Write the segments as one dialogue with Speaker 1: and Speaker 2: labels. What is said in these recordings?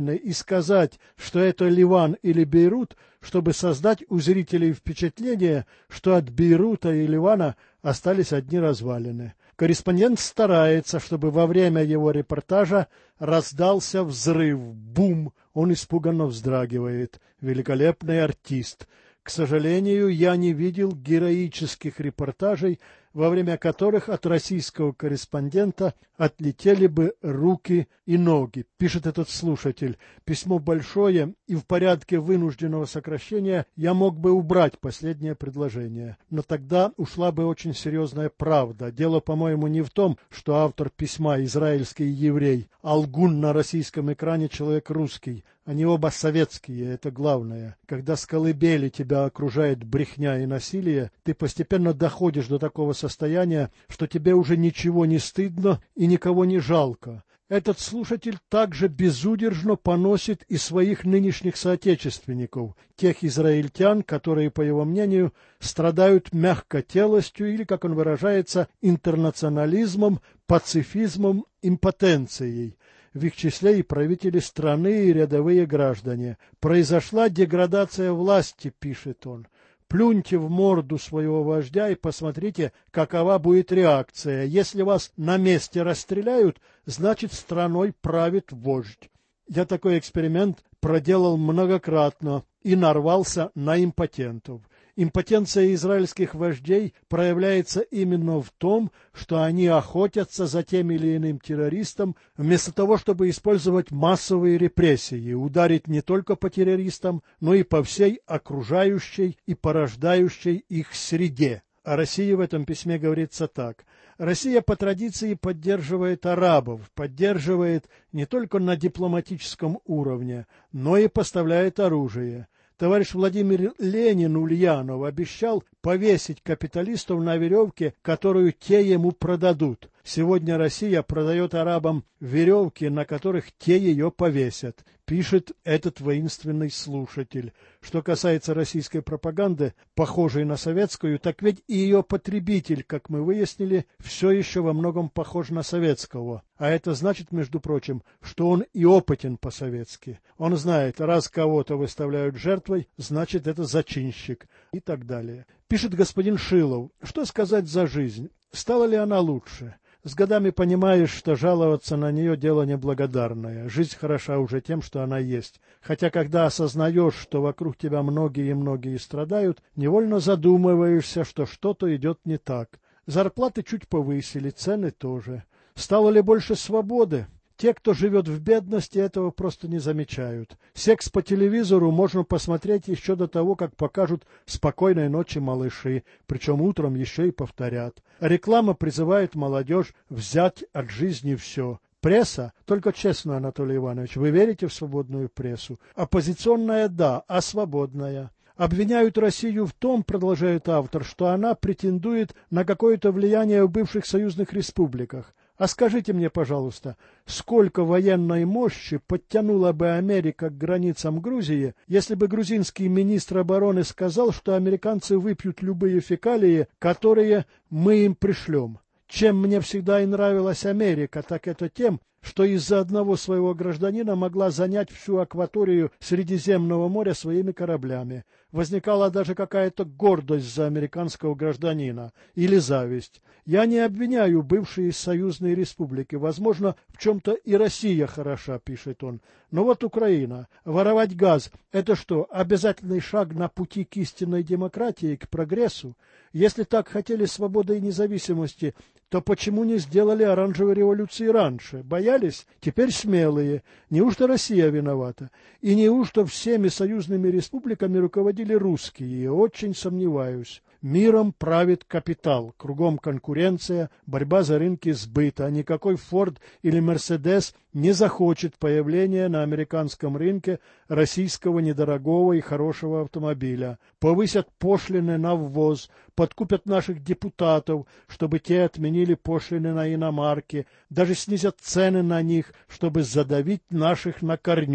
Speaker 1: и сказать, что это Ливан или Бейрут, чтобы создать у зрителей впечатление, что от Бейрута и Ливана остались одни развалины. Корреспондент старается, чтобы во время его репортажа раздался взрыв, бум, он испуганно вздрагивает. Великолепный артист. К сожалению, я не видел героических репортажей, во время которых от российского корреспондента отлетели бы руки и ноги, пишет этот слушатель. Письмо большое, и в порядке вынужденного сокращения я мог бы убрать последнее предложение. Но тогда ушла бы очень серьезная правда. Дело, по-моему, не в том, что автор письма израильский еврей, а лгун на российском экране человек русский. Они оба советские, это главное. Когда с колыбели тебя окружает брехня и насилие, ты постепенно доходишь до такого состояния, что тебе уже ничего не стыдно и никого не жалко. Этот слушатель также безудержно поносит и своих нынешних соотечественников, тех израильтян, которые, по его мнению, страдают мягкотелостью или, как он выражается, интернационализмом, пацифизмом, импотенцией. В их числе и правители страны, и рядовые граждане. «Произошла деградация власти», — пишет он. «Плюньте в морду своего вождя и посмотрите, какова будет реакция. Если вас на месте расстреляют, значит, страной правит вождь». Я такой эксперимент проделал многократно и нарвался на импотентов. Импотенция израильских вождей проявляется именно в том, что они охотятся за тем или иным террористом, вместо того, чтобы использовать массовые репрессии, ударить не только по террористам, но и по всей окружающей и порождающей их среде. О России в этом письме говорится так. Россия по традиции поддерживает арабов, поддерживает не только на дипломатическом уровне, но и поставляет оружие. Товарищ Владимир Ленин Ульянов обещал повесить капиталистов на веревке, которую те ему продадут. Сегодня Россия продает арабам веревки, на которых те ее повесят, пишет этот воинственный слушатель. Что касается российской пропаганды, похожей на советскую, так ведь и ее потребитель, как мы выяснили, все еще во многом похож на советского. А это значит, между прочим, что он и опытен по-советски. Он знает, раз кого-то выставляют жертвой, значит, это зачинщик и так далее. Пишет господин Шилов. Что сказать за жизнь? Стала ли она лучше? С годами понимаешь, что жаловаться на нее дело неблагодарное. Жизнь хороша уже тем, что она есть. Хотя, когда осознаешь, что вокруг тебя многие и многие страдают, невольно задумываешься, что что-то идет не так. Зарплаты чуть повысили, цены тоже. Стало ли больше свободы? Те, кто живет в бедности, этого просто не замечают. Секс по телевизору можно посмотреть еще до того, как покажут «Спокойной ночи, малыши», причем утром еще и повторят. Реклама призывает молодежь взять от жизни все. Пресса? Только честно, Анатолий Иванович, вы верите в свободную прессу? Оппозиционная – да, а свободная? Обвиняют Россию в том, продолжает автор, что она претендует на какое-то влияние в бывших союзных республиках. А скажите мне, пожалуйста, сколько военной мощи подтянула бы Америка к границам Грузии, если бы грузинский министр обороны сказал, что американцы выпьют любые фекалии, которые мы им пришлем? Чем мне всегда и нравилась Америка, так это тем, что из-за одного своего гражданина могла занять всю акваторию Средиземного моря своими кораблями. Возникала даже какая-то гордость за американского гражданина или зависть. Я не обвиняю бывшие союзные республики. Возможно, в чем-то и Россия хороша, пишет он. Но вот Украина. Воровать газ – это что, обязательный шаг на пути к истинной демократии, к прогрессу? Если так хотели свободы и независимости, то почему не сделали оранжевой революции раньше? Боялись? Теперь смелые. Неужто Россия виновата? И неужто всеми союзными республиками руководили русские? Очень сомневаюсь. Миром правит капитал, кругом конкуренция, борьба за рынки сбыта. Никакой Форд или Мерседес не захочет появления на американском рынке российского недорогого и хорошего автомобиля. Повысят пошлины на ввоз, подкупят наших депутатов, чтобы те отменили пошлины на иномарки, даже снизят цены на них, чтобы задавить наших на корню.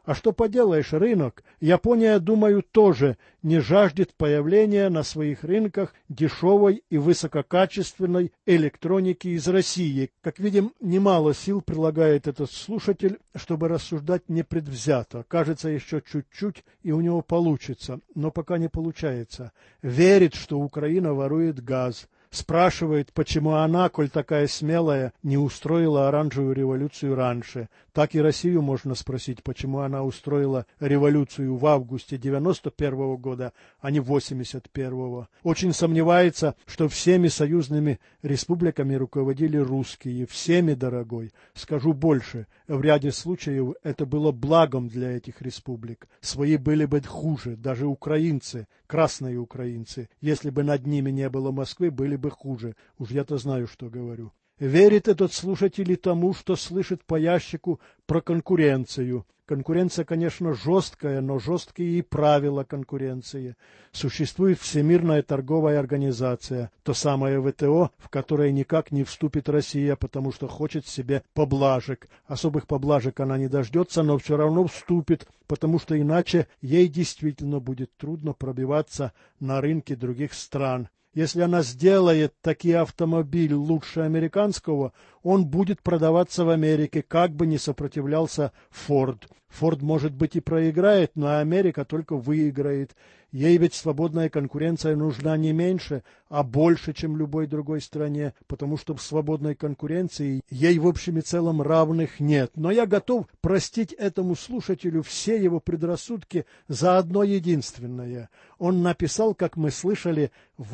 Speaker 1: А что поделаешь, рынок. Япония, думаю, тоже не жаждет появления на своих рынках дешевой и высококачественной электроники из России. Как видим, немало сил прилагает этот слушатель, чтобы рассуждать непредвзято. Кажется, еще чуть-чуть, и у него получится, но пока не получается. Верит, что Украина ворует газ. Спрашивает, почему она, коль такая смелая, не устроила оранжевую революцию раньше. Так и Россию можно спросить, почему она устроила революцию в августе 91-го года, а не 81-го. Очень сомневается, что всеми союзными республиками руководили русские. Всеми, дорогой. Скажу больше, в ряде случаев это было благом для этих республик. Свои были бы хуже, даже украинцы, красные украинцы. Если бы над ними не было Москвы, были бы хуже. Уж я-то знаю, что говорю. Верит этот слушатель и тому, что слышит по ящику про конкуренцию. Конкуренция, конечно, жесткая, но жесткие и правила конкуренции. Существует Всемирная торговая организация, то самое ВТО, в которое никак не вступит Россия, потому что хочет себе поблажек. Особых поблажек она не дождется, но все равно вступит, потому что иначе ей действительно будет трудно пробиваться на рынки других стран. Если она сделает такой автомобиль лучше американского, он будет продаваться в Америке, как бы ни сопротивлялся Форд. Форд, может быть, и проиграет, но Америка только выиграет. Ей ведь свободная конкуренция нужна не меньше, а больше, чем любой другой стране, потому что в свободной конкуренции ей в общем и целом равных нет. Но я готов простить этому слушателю все его предрассудки за одно единственное. Он написал, как мы слышали,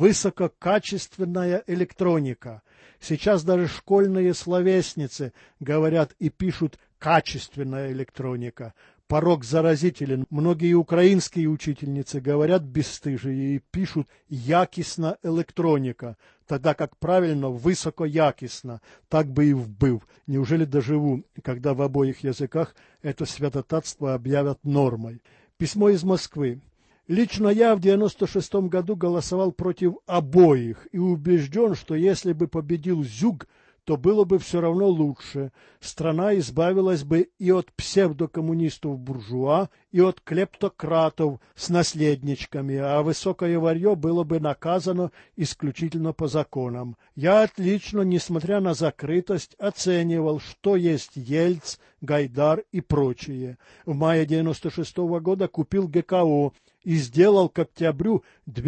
Speaker 1: высококачественная электроника. Сейчас даже школьные словесницы говорят и пишут «качественная электроника». Порок заразителен. Многие украинские учительницы говорят бесстыжие и пишут «якісна электроника», тогда как правильно «высокоякісно». Так бы и вбыл. Неужели доживу, когда в обоих языках это святотатство объявят нормой? Письмо из Москвы. Лично я в 96-м году голосовал против обоих и убежден, что если бы победил Зюг, то было бы все равно лучше. Страна избавилась бы и от псевдокоммунистов-буржуа, и от клептократов с наследничками, а высокое варье было бы наказано исключительно по законам. Я отлично, несмотря на закрытость, оценивал, что есть Ельц, Гайдар и прочие. В мае 96-го года купил ГКО и сделал к октябрю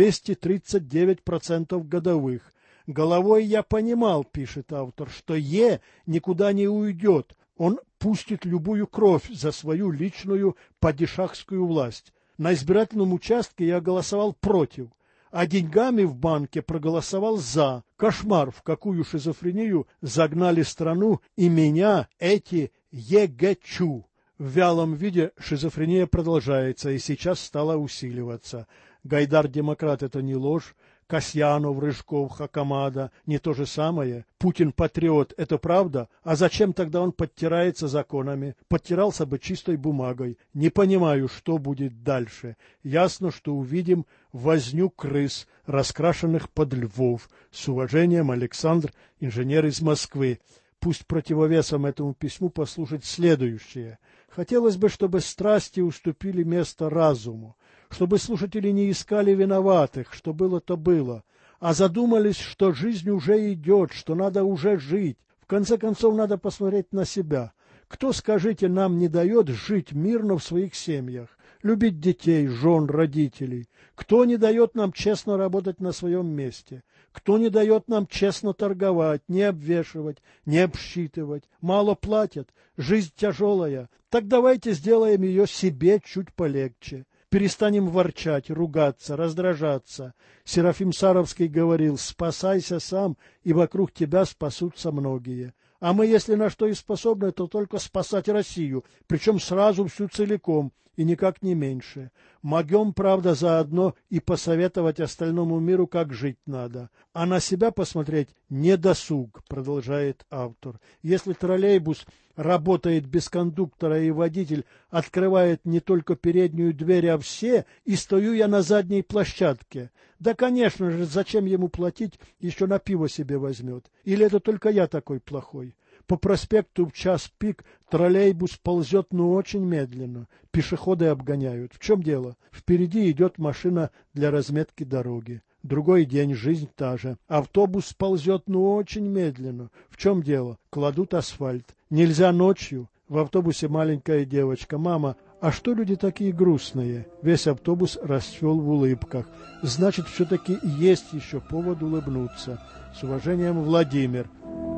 Speaker 1: 239% годовых. Головой я понимал, пишет автор, что никуда не уйдет, он пустит любую кровь за свою личную падишахскую власть. На избирательном участке я голосовал против, а деньгами в банке проголосовал за. Кошмар, в какую шизофрению загнали страну и меня эти ЕГЧУ. В вялом виде шизофрения продолжается и сейчас стала усиливаться. Гайдар-демократ – это не ложь. Касьянов, Рыжков, Хакамада – не то же самое. Путин-патриот – это правда? А зачем тогда он подтирается законами? Подтирался бы чистой бумагой. Не понимаю, что будет дальше. Ясно, что увидим возню крыс, раскрашенных под львов. С уважением, Александр, инженер из Москвы. Пусть противовесом этому письму послушать следующее. Хотелось бы, чтобы страсти уступили место разуму, чтобы слушатели не искали виноватых, что было, то было, а задумались, что жизнь уже идет, что надо уже жить. В конце концов, надо посмотреть на себя. Кто, скажите, нам не дает жить мирно в своих семьях, любить детей, жен, родителей? Кто не дает нам честно работать на своем месте? Кто не дает нам честно торговать, не обвешивать, не обсчитывать? Мало платят, жизнь тяжелая. Так давайте сделаем ее себе чуть полегче. Перестанем ворчать, ругаться, раздражаться. Серафим Саровский говорил: «Спасайся сам, и вокруг тебя спасутся многие». А мы, если на что и способны, то только спасать Россию, причем сразу всю целиком, и никак не меньше. Могем, правда, заодно и посоветовать остальному миру, как жить надо. А на себя посмотреть не досуг, продолжает автор. Если троллейбус работает без кондуктора и водитель открывает не только переднюю дверь, а все, и стою я на задней площадке. Да, конечно же, зачем ему платить, еще на пиво себе возьмет. Или это только я такой плохой? По проспекту в час пик троллейбус ползет, но очень медленно. Пешеходы обгоняют. В чем дело? Впереди идет машина для разметки дороги. Другой день, жизнь та же. Автобус ползет, но очень медленно. В чем дело? Кладут асфальт. Нельзя ночью. В автобусе маленькая девочка. Мама, а что люди такие грустные? Весь автобус расцвел в улыбках. Значит, все-таки есть еще повод улыбнуться. С уважением, Владимир.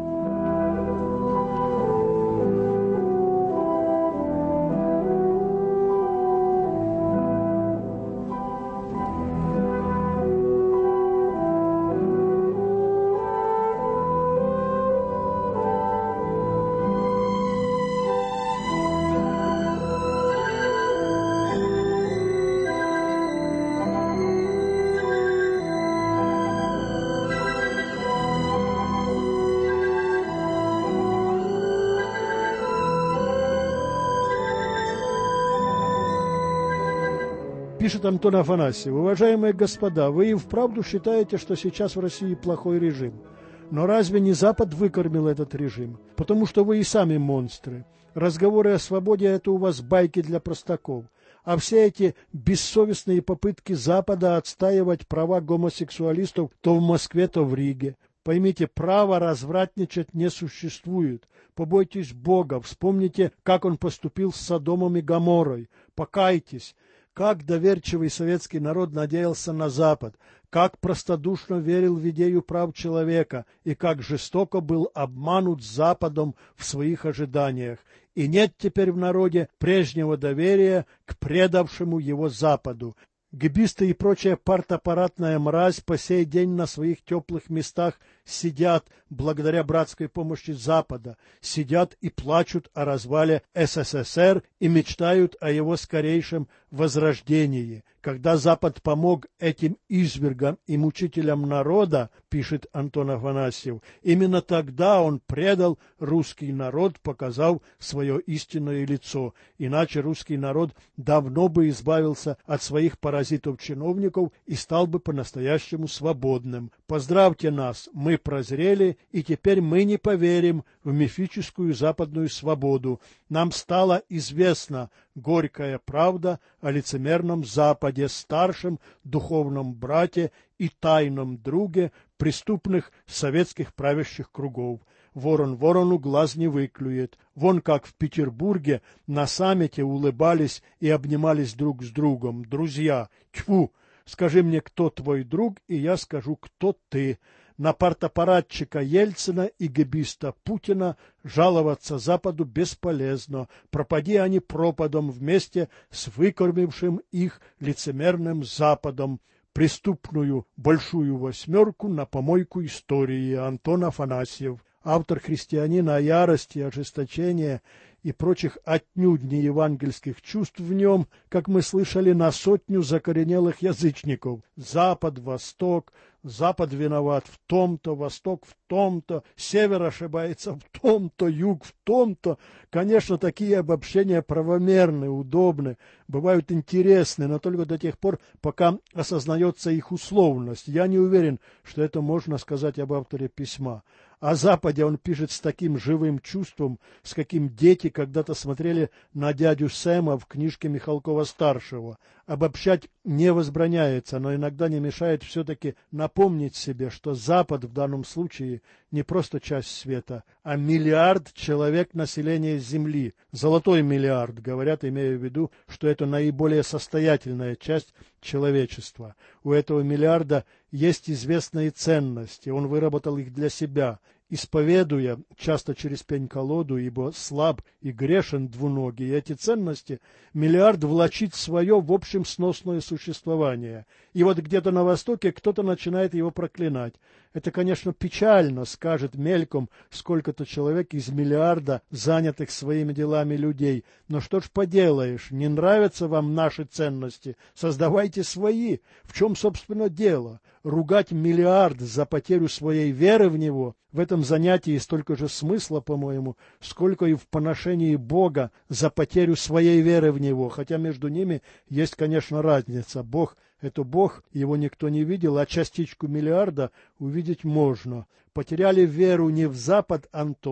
Speaker 1: Пишет Антон Афанасьев. Уважаемые господа, вы и вправду считаете, что сейчас в России плохой режим? Но разве не Запад выкормил этот режим? Потому что вы и сами монстры. Разговоры о свободе – это у вас байки для простаков. А все эти бессовестные попытки Запада отстаивать права гомосексуалистов то в Москве, то в Риге. Поймите, права развратничать не существует. Побойтесь Бога, вспомните, как он поступил с Содомом и Гоморрой. Покайтесь. Как доверчивый советский народ надеялся на Запад, как простодушно верил в идею прав человека и как жестоко был обманут Западом в своих ожиданиях. И нет теперь в народе прежнего доверия к предавшему его Западу. Гэбисты и прочая партаппаратная мразь по сей день на своих теплых местах сидят благодаря братской помощи Запада, сидят и плачут о развале СССР и мечтают о его скорейшем возрождении. Когда Запад помог этим извергам и мучителям народа, пишет Антон Афанасьев, именно тогда он предал русский народ, показав свое истинное лицо. Иначе русский народ давно бы избавился от своих паразитов-чиновников и стал бы по-настоящему свободным. Поздравьте нас, мы прозрели, и теперь мы не поверим в мифическую западную свободу. Нам стала известна горькая правда о лицемерном Западе, старшем духовном брате и тайном друге преступных советских правящих кругов. Ворон ворону глаз не выклюет. Вон как в Петербурге на саммите улыбались и обнимались друг с другом. Друзья, тьфу, скажи мне, кто твой друг, и я скажу, кто ты. На партаппаратчика Ельцина и гэбиста Путина жаловаться Западу бесполезно. Пропади они пропадом вместе с выкормившим их лицемерным Западом. Преступную большую восьмерку на помойку истории. Антон Афанасьев. Автор «Христианина» о ярости, ожесточения и прочих отнюдь не евангельских чувств в нем, как мы слышали, на сотню закоренелых язычников. Запад, Восток, Запад виноват в том-то, Восток в том-то, Север ошибается в том-то, Юг в том-то. Конечно, такие обобщения правомерны, удобны, бывают интересны, но только до тех пор, пока осознается их условность. Я не уверен, что это можно сказать об авторе письма. О Западе он пишет с таким живым чувством, с каким дети когда-то смотрели на дядю Сэма в книжке Михалкова-старшего. Обобщать не возбраняется, но иногда не мешает все-таки напомнить себе, что Запад в данном случае не просто часть света, а миллиард человек населения Земли. Золотой миллиард, говорят, имея в виду, что это наиболее состоятельная часть человечества. У этого миллиарда есть известные ценности, он выработал их для себя, исповедуя, часто через пень-колоду, ибо слаб и грешен двуногий, эти ценности миллиард влачит свое в общем сносное существование. И вот где-то на Востоке кто-то начинает его проклинать. Это, конечно, печально, скажет мельком сколько-то человек из миллиарда занятых своими делами людей. Но что ж поделаешь, не нравятся вам наши ценности, создавайте свои. В чем, собственно, дело? Ругать миллиард за потерю своей веры в него, в этом занятии столько же смысла, по-моему, сколько и в поношении Бога за потерю своей веры в него, хотя между ними есть, конечно, разница. Бог — это Бог, его никто не видел, а частичку миллиарда увидеть можно. Потеряли веру не в Запад, Антон,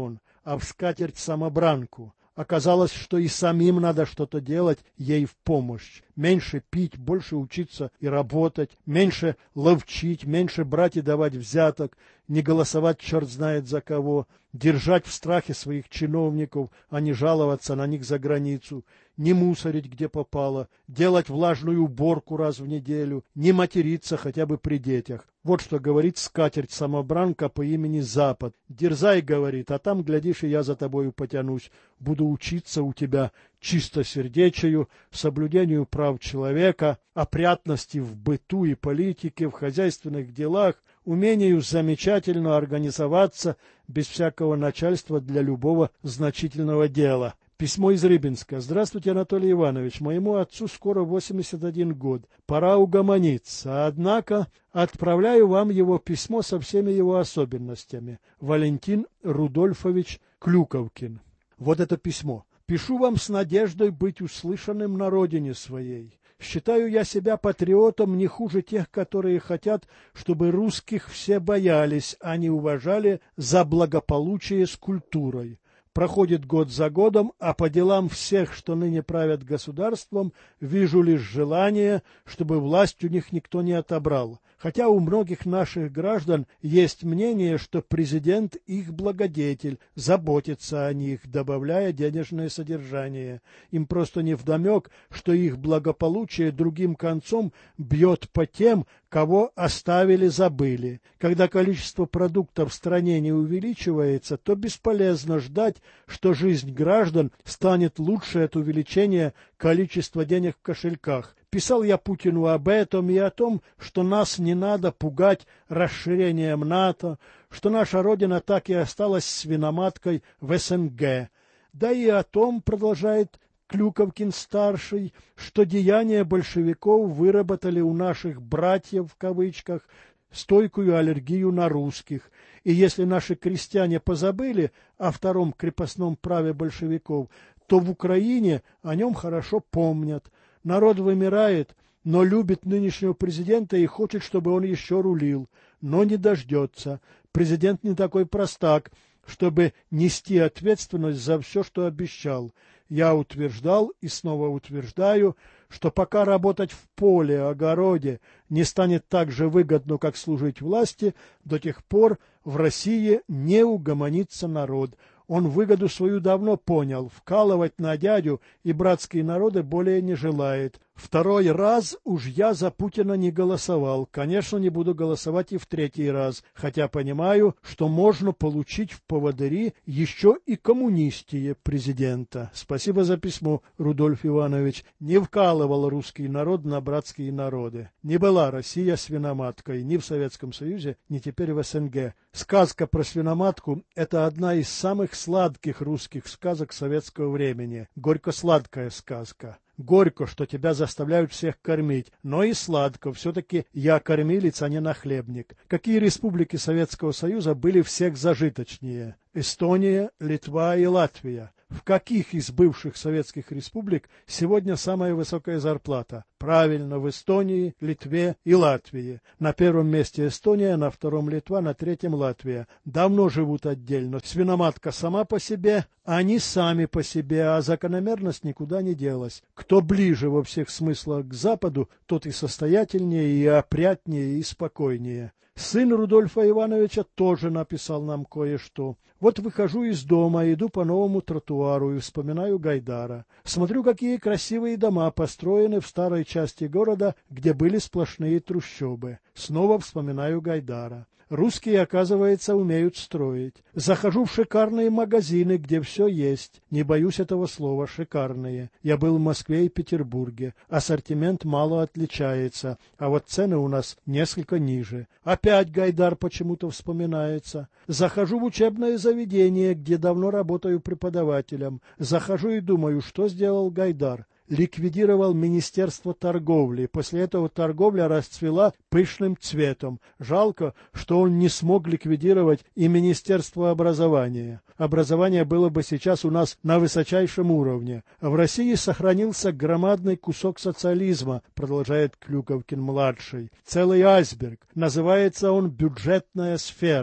Speaker 1: а в скатерть-самобранку. Оказалось, что и самим надо что-то делать ей в помощь. Меньше пить, больше учиться и работать, меньше ловчить, меньше брать и давать взяток, не голосовать черт знает за кого, держать в страхе своих чиновников, а не жаловаться на них за границу, не мусорить где попало, делать влажную уборку раз в неделю, не материться хотя бы при детях. Вот что говорит скатерть-самобранка по имени Запад. Дерзай, говорит, а там, глядишь, и я за тобою потянусь. Буду учиться у тебя чистосердечию, соблюдению прав человека, опрятности в быту и политике, в хозяйственных делах, умению замечательно организоваться без всякого начальства для любого значительного дела. Письмо из Рыбинска. Здравствуйте, Анатолий Иванович. Моему отцу скоро 81 год. Пора угомониться. Однако отправляю вам его письмо со всеми его особенностями. Валентин Рудольфович Клюковкин. Вот это письмо. Пишу вам с надеждой быть услышанным на родине своей. Считаю я себя патриотом не хуже тех, которые хотят, чтобы русских все боялись, а не уважали за благополучие с культурой. Проходит год за годом, а по делам всех, что ныне правят государством, вижу лишь желание, чтобы власть у них никто не отобрал. Хотя у многих наших граждан есть мнение, что президент их благодетель, заботится о них, добавляя денежное содержание. Им просто невдомек, что их благополучие другим концом бьет по тем, кого оставили-забыли. Когда количество продуктов в стране не увеличивается, то бесполезно ждать, что жизнь граждан станет лучше от увеличения количества денег в кошельках. Писал я Путину об этом и о том, что нас не надо пугать расширением НАТО, что наша Родина так и осталась свиноматкой в СНГ. Да и о том, продолжает Клюковкин-старший, что деяния большевиков выработали у наших «братьев» в кавычках стойкую аллергию на русских. И если наши крестьяне позабыли о втором крепостном праве большевиков, то в Украине о нем хорошо помнят. Народ вымирает, но любит нынешнего президента и хочет, чтобы он еще рулил, но не дождется. Президент не такой простак, чтобы нести ответственность за все, что обещал. Я утверждал и снова утверждаю, что пока работать в поле, огороде не станет так же выгодно, как служить власти, до тех пор в России не угомонится народ. Он выгоду свою давно понял, вкалывать на дядю и братские народы более не желает. Второй раз уж я за Путина не голосовал. Конечно, не буду голосовать и в третий раз, хотя понимаю, что можно получить в поводыри еще и коммунистие президента. Спасибо за письмо, Рудольф Иванович. Не вкалывал русский народ на братские народы. Не была Россия свиноматкой ни в Советском Союзе, ни теперь в СНГ. Сказка про свиноматку – это одна из самых сладких русских сказок советского времени. Горько-сладкая сказка. Горько, что тебя заставляют всех кормить, но и сладко, все-таки я кормилец, а не нахлебник. Какие республики Советского Союза были всех зажиточнее? Эстония, Литва и Латвия. В каких из бывших советских республик сегодня самая высокая зарплата? Правильно, в Эстонии, Литве и Латвии. На первом месте Эстония, на втором Литва, на третьем Латвия. Давно живут отдельно. Свиноматка сама по себе, они сами по себе, а закономерность никуда не делась. Кто ближе во всех смыслах к Западу, тот и состоятельнее, и опрятнее, и спокойнее. Сын Рудольфа Ивановича тоже написал нам кое-что. Вот выхожу из дома, иду по новому тротуару и вспоминаю Гайдара. Смотрю, какие красивые дома построены в старой части города, где были сплошные трущобы. Снова вспоминаю Гайдара. Русские, оказывается, умеют строить. Захожу в шикарные магазины, где все есть. Не боюсь этого слова «шикарные». Я был в Москве и Петербурге. Ассортимент мало отличается, а вот цены у нас несколько ниже. Опять Гайдар почему-то вспоминается. Захожу в учебное заведение, где давно работаю преподавателем. Захожу и думаю, что сделал Гайдар. Ликвидировал Министерство торговли. После этого торговля расцвела пышным цветом. Жалко, что он не смог ликвидировать и Министерство образования. Образование было бы сейчас у нас на высочайшем уровне. В России сохранился громадный кусок социализма, продолжает Клюковкин-младший. Целый айсберг. Называется он «бюджетная сфера».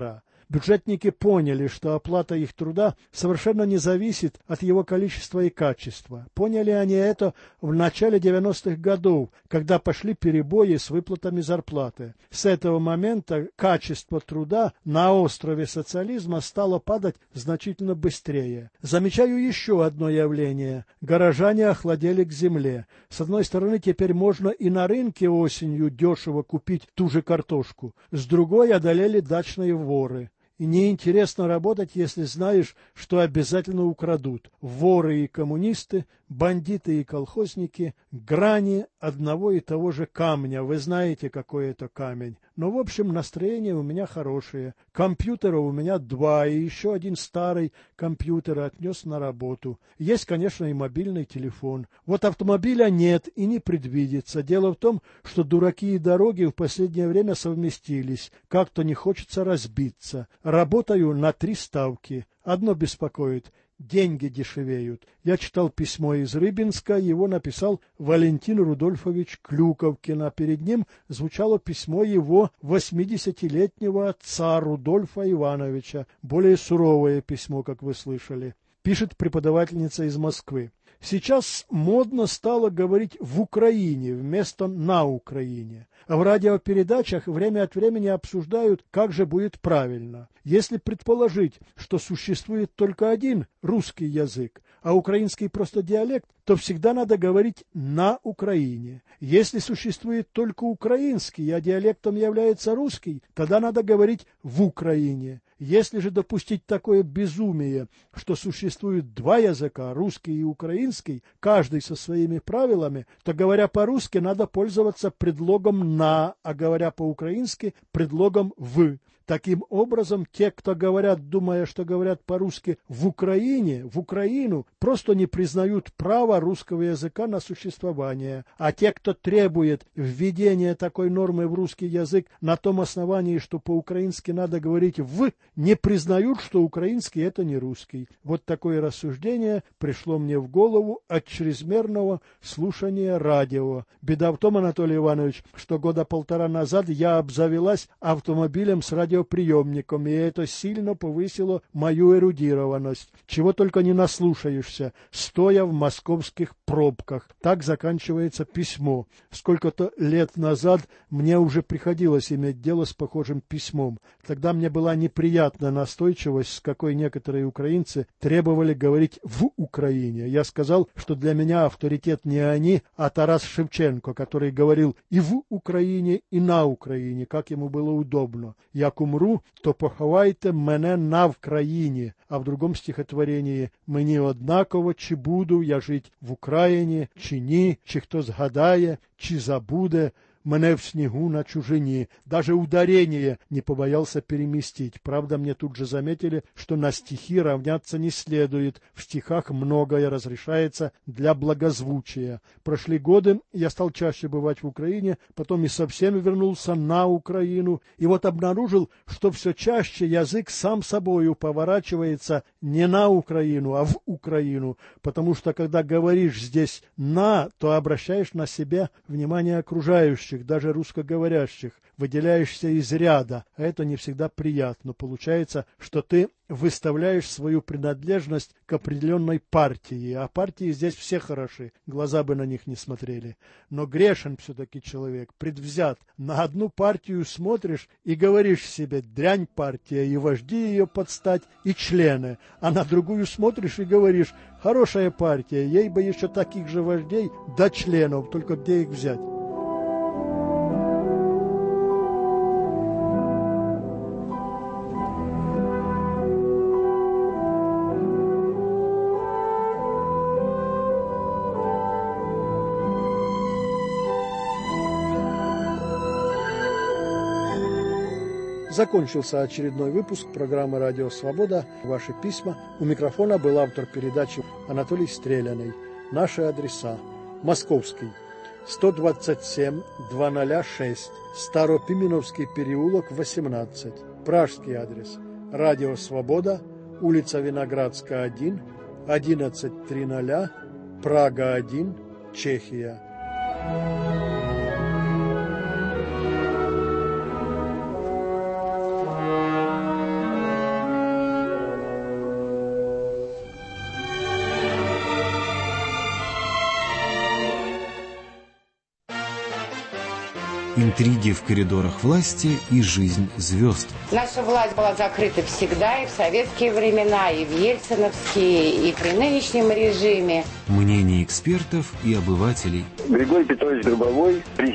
Speaker 1: Бюджетники поняли, что оплата их труда совершенно не зависит от его количества и качества. Поняли они это в начале 90-х годов, когда пошли перебои с выплатами зарплаты. С этого момента качество труда на острове социализма стало падать значительно быстрее. Замечаю еще одно явление. Горожане охладели к земле. С одной стороны, теперь можно и на рынке осенью дешево купить ту же картошку. С другой, одолели дачные воры. И неинтересно работать, если знаешь, что обязательно украдут. Воры и коммунисты, бандиты и колхозники – грани одного и того же камня. Вы знаете, какой это камень. Но, в общем, настроение у меня хорошее. Компьютера у меня 2, и еще один старый компьютер отнес на работу. Есть, конечно, и мобильный телефон. Вот автомобиля нет и не предвидится. Дело в том, что дураки и дороги в последнее время совместились. Как-то не хочется разбиться. Работаю на 3 ставки. Одно беспокоит – деньги дешевеют. Я читал письмо из Рыбинска, его написал Валентин Рудольфович Клюковкин, а перед ним звучало письмо его 80-летнего отца Рудольфа Ивановича, более суровое письмо, как вы слышали. Пишет преподавательница из Москвы. Сейчас модно стало говорить «в Украине» вместо «на Украине». А в радиопередачах время от времени обсуждают, как же будет правильно. Если предположить, что существует только один русский язык, а украинский просто диалект, то всегда надо говорить «на Украине». Если существует только украинский, а диалектом является русский, тогда надо говорить «в Украине». Если же допустить такое безумие, что существует 2 языка, русский и украинский, каждый со своими правилами, то, говоря по-русски, надо пользоваться предлогом «на», а говоря по-украински – предлогом «в». Таким образом, те, кто говорят, думая, что говорят по-русски в Украине, в Украину, просто не признают права русского языка на существование. А те, кто требует введения такой нормы в русский язык на том основании, что по-украински надо говорить «в», не признают, что украинский – это не русский. Вот такое рассуждение пришло мне в голову от чрезмерного слушания радио. Беда в том, Анатолий Иванович, что 1.5 года назад я обзавелась автомобилем с радиоприемником, и это сильно повысило мою эрудированность. Чего только не наслушаешься, стоя в московских пробках. Так заканчивается письмо. Сколько-то лет назад мне уже приходилось иметь дело с похожим письмом. Тогда мне была неприятна настойчивость, с какой некоторые украинцы требовали говорить «в Украине». Я сказал, что для меня авторитет не они, а Тарас Шевченко, который говорил и в Украине, и на Украине, как ему было удобно. Як умру, то поховайте мене на Вкраїні. А в другом стихотворении «Мені однаково, чи буду я жить в Україні, чи ні, чи хто згадає, чи забуде мене в снегу на чужине». Даже ударение не побоялся переместить. Правда, мне тут же заметили, что на стихи равняться не следует. В стихах многое разрешается для благозвучия. Прошли годы, я стал чаще бывать в Украине, потом и совсем вернулся на Украину. И вот обнаружил, что все чаще язык сам собою поворачивается не на Украину, а в Украину. Потому что, когда говоришь здесь «на», то обращаешь на себя внимание окружающих, даже русскоговорящих, выделяешься из ряда, а это не всегда приятно. Получается, что ты выставляешь свою принадлежность к определенной партии, а партии здесь все хороши, глаза бы на них не смотрели. Но грешен все-таки человек, предвзят. На одну партию смотришь и говоришь себе «дрянь партия», и вожди ее подстать, и члены, а на другую смотришь и говоришь «хорошая партия, ей бы еще таких же вождей да членов, только где их взять?» Закончился очередной выпуск программы «Радио Свобода». Ваши письма. У микрофона был автор передачи Анатолий Стреляный. Наши адреса. Московский. 127-206. Старопименовский переулок, 18. Пражский адрес. Радио Свобода. Улица Виноградская, 1. 1100. Прага, 1. Чехия.
Speaker 2: интриги в коридорах власти и жизнь звезд.
Speaker 3: Наша власть была закрыта всегда, и в советские времена, и в ельциновские, и при нынешнем режиме.
Speaker 2: Мнения экспертов и обывателей.
Speaker 4: Григорий Петрович Гробовой,